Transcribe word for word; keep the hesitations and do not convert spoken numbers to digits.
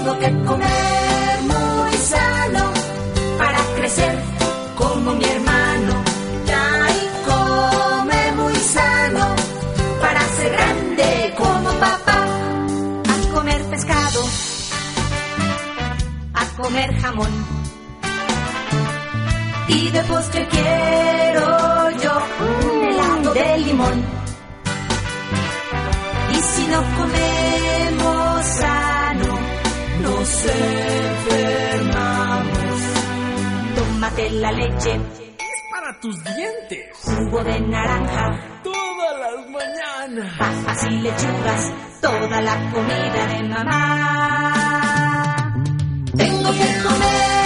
Tengo que comer muy sano para crecer como mi hermano. Ya y come muy sano para ser grande como papá. A comer pescado, a comer jamón. Y de postre quiero yo un helado de limón. Y si no comemos sano, nos enfermamos. Tómate la leche, es para tus dientes. Jugo de naranja, todas las mañanas. Papas y lechugas, toda la comida de mamá. Tengo que comer